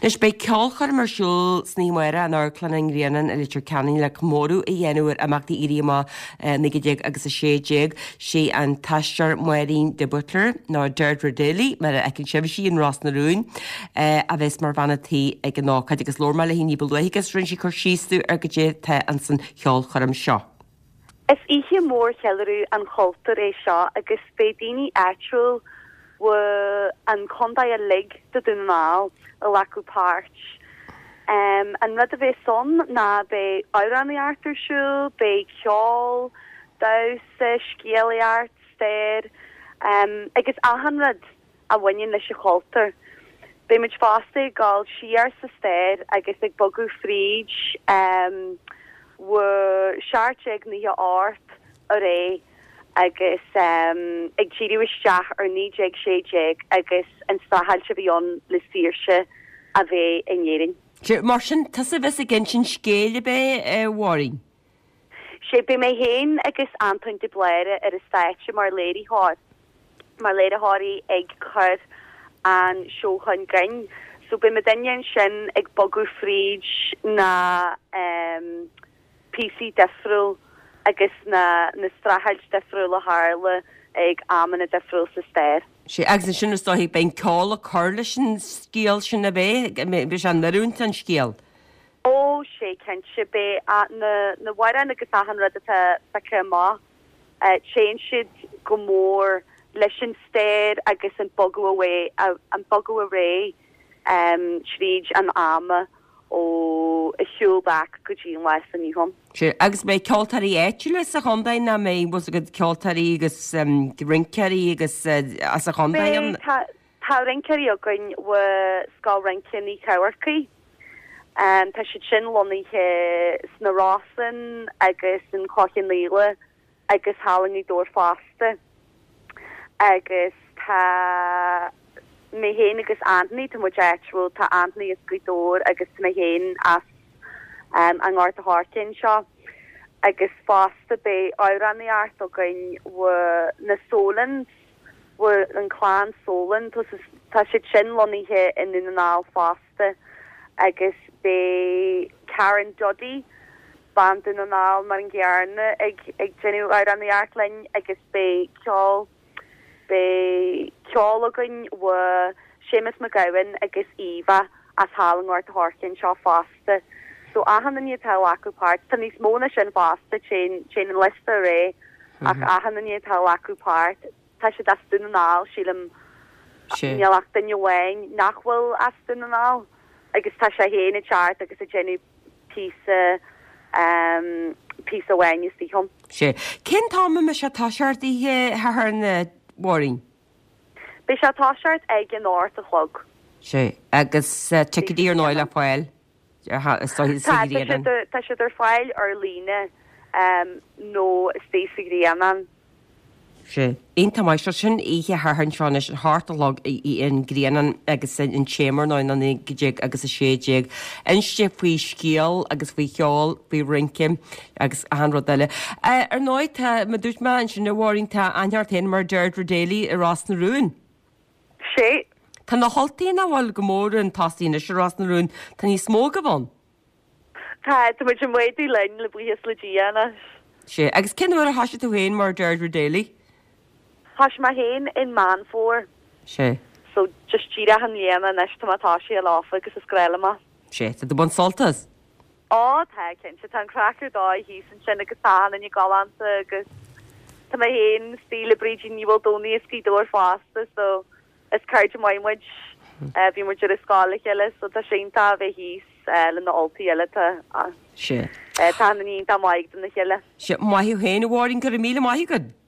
Nes be ceolchar marsúil sníomara an airclan Rianan a litir canin le móú I dhéanúir amachtaí iríama nigidéag agus a sééag sé an taistear muirín de Butler ná Deirdre Daly mar ag sebhsí an Ross na Rún a bheits mar bhanatí ag an náchaid agus lorma le híní bolúgus rinn si chu síú ar go dé the an san ceolcharam seo. Is ihe mór chealú an choultar é seo agus fédíní actual an condai a lig de dunál a lacu páirt. An rud a bheith son na be árannaí artarsúil, be ceol, daus, scéalaart, stair, agus ahanrad a bhain leis a choultar. Be muid fásta gáil siar sa stair agus ag bogu fríd searteag ní áirt a ré agus ag tíiriúisteach ar níéag sééag agus an stahall se bhíon le síirse a bheith inéing. Mar sin tas a bheits a gin sin scéile be waring. sé be mé héin agus antain de bleire ar a staite mar léirí háir. Mar léire háirí ag chur an seochan gain. So be me dain sin ag bogu fríd na PC defriúil agus na strahaid defriúil a hále ag ammanna defriúil sa stair. sé agus sin is hí ben cáil a chuirla sin scéal sin a bheith be an narúnta an scéal. Ó sé ken se be na waran agus ahan rud sa má sé siid go mór leis an stair agus an bogu a ré tríd an ama ó a siúlbach go dtíon leis an níhom. sé agus mé ceoltarí éitiúile a chundain na mé bu go ceoltarí agus rincearí agus as a chundain. Tá rincearí a goin sá rinceaní cehaircaí. Tá si sin loníthe sna rásan agus an cochin líle agus hálaní dór fásta agus tá mé héin agus Anthony tá mu actual tá Anthony is gudór agus mé héin as an gáart a hátin seo agus fásta be árannaí art a gain na Solans an chlán Solan tá si sin loníthe in an ná fásta agus be Karen Doddy band in an ná mar an gearne ag genú árannaí art lein agus be ceálagan Seamus McGowan agus Eva as hálangáir thorcin seo fásta. So ahanana ní tá acu páirt, tá níos móna sin fásta sé an lista ré ach ahanana ní tá acu páirt, tá sé as dunaál sílam neach den johain nachhfuil as dunaál agus tá sé héna chart agus a genú písa bhain is tíhom. sé cin táma me se táseartíthe na waring. Be se táseart ag an áir a chlog. sé agus tucadíar náil a fáil Tá sé ar fáil ar líne nó stésigríanan. sé Ínta maiiste sin ihe thann seánna an hátalog in gréanan agus in chémar ná an goéag agus a sééag inste faoi scéal agus faoi cheáil faoi rincim agus anrá eile. Ar 9 me dúirt me an sin bhhaingta anhearttain mar Deirdre Daly i Ross na Rún. sé Tá na holtaína bhil go mór an tasína se Ross na Rún tá ní smó go bhain. Tá mu an muidú lein le buhas le díana. sé agus cinhar a hasise tú héin mar Deirdre Daly. Has ma héin in man fór. sé So just tíra han léana neis tamátá sé a láfa agus is gréile ma. sé tá bon soltas. Á tá cin se tan crackar dá hí san sin agus tá in i galanta agus tá héin stíle brídí níhil dóní is cídóir fásta so is ceirte maimuid bhí mu a scála eile so tá sénta a bheith híos le na oltaí eile sé tá na ní tá maigh na cheile. sé maithú héin bhhaing go 1,000 maithigad.